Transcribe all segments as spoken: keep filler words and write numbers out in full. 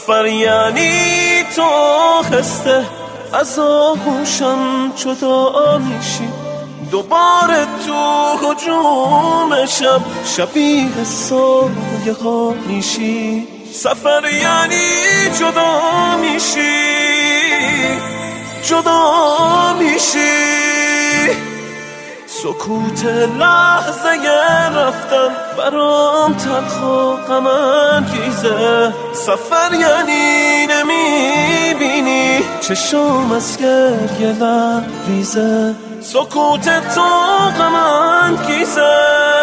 سفر یعنی تو خسته از آغوشم جدا میشی، دوباره تو هجوم شب شبیه سایه ها میشی. سفر یعنی جدا میشی، جدا میشی. سکوت لحظه رفتن برام تلخ و غم انگیزه. سفر یعنی نمیبینی چشم از گریه لبریزه. سکوت تو غم انگیزه،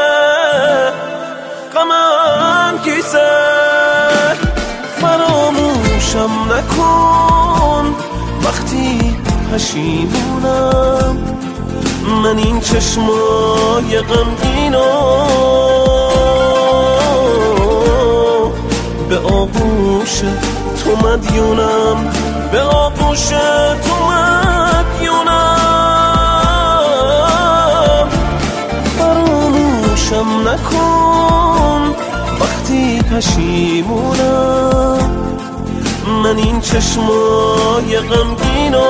غم انگیزه. فراموشم نکن وقتی پشیمونم، من این چشمای غمگینو به آغوش تو مدیونم، به آغوش تو مدیونم. فراموشم نکن وقتی پشیمونم، من این چشمای غمگینو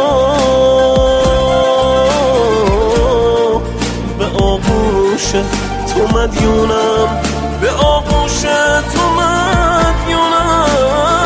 به آغوش تو مدیونم، به آغوش تو مدیونم.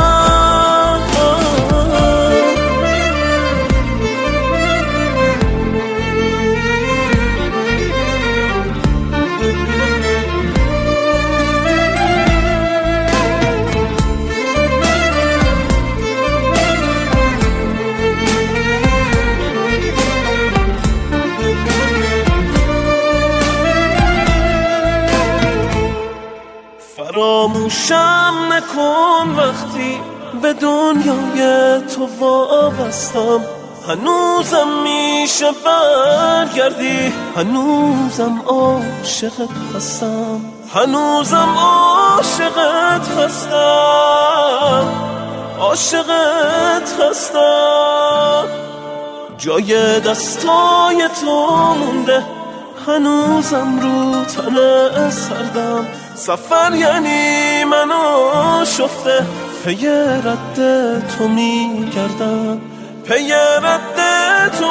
فراموشم نکن وقتی به دنیای تو وابستم، هنوزم میشه برگردی، هنوزم عاشقت هستم، هنوزم عاشقت هستم، عاشقت هستم. جای دستای تو مونده هنوزم رو تنه سردم. سفر یعنی منو شفته پی رد تو میگردم، پی رد تو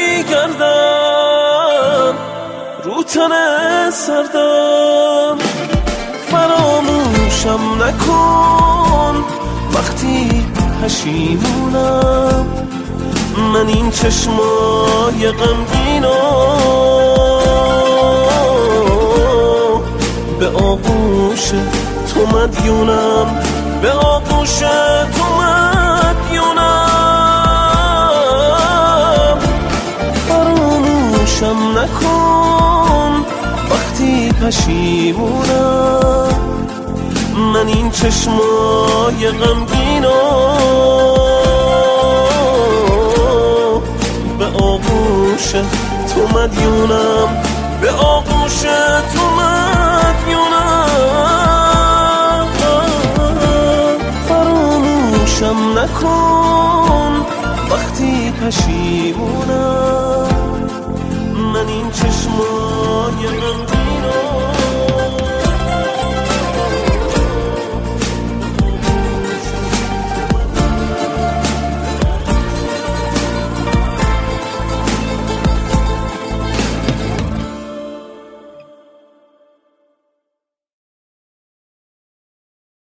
میگردم، رو تنه سردم. فراموشم نکن وقتی پشیمونم، من این چشمای غمگینو به آغوش تو مدیونم، به آغوش تو مدیونم. فراموشم نکن وقتی پشیمونم، من این چشمای غمگینو به آغوش تو مدیونم، به آغوش تو مدیونم. فراموشم نکن وقتی پشیمونم،